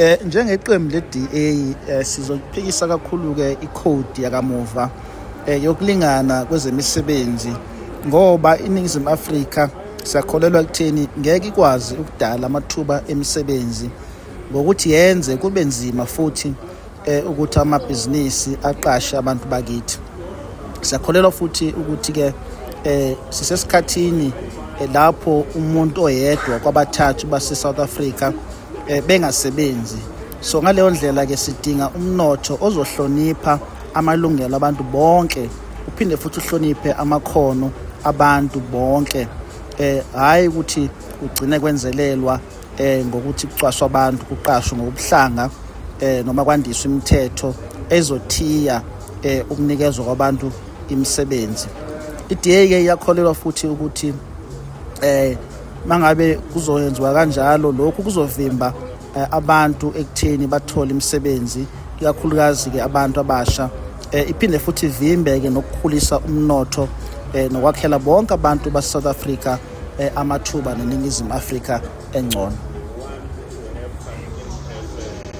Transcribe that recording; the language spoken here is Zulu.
Njengeqembu le-DA sizophikisa kakhulu-ke ikhodi yakamuva yokulingana kwezemisebenzi, ngoba iNingizimu Afrika siyakholelwa ekutheni ngeke ikwazi ukudala amathuba emisebenzi ngokuthi yenze kube nzima futhi ukuthi amabhizinisi aqashe abantu bakithi. Siyakholelwa futhi ukuthi-ke sisesikhathini lapho umuntu oyedwa kwabathathu base-South Africa bengasebenzi. So ngaleyo ndlela-ke sidinga umnotho ozohlonipha amalungelo abantu bonke, uphinde futhi uhloniphe amakhono abantu bonke, hhayi ukuthi ugcine kwenzelelwa ngokuthi kucwaswa abantu, kuqashwe ngokubuhlanga noma kwandiswa imithetho ezothiya ukunikezwa kwabantu imisebenzi. I-DA-ke iyakholelwa futhi ukuthi mangabe kuzoyenziwa kanjalo, lokhu kuzovimba abantu ekutheni bathole imisebenzi, ikakhulukazi-ke abantu abasha, iphinde futhi ivimbe-ke nokukhulisa umnotho nokwakhela bonke abantu base-South Africa amathuba neNingizimu Afrika engcono.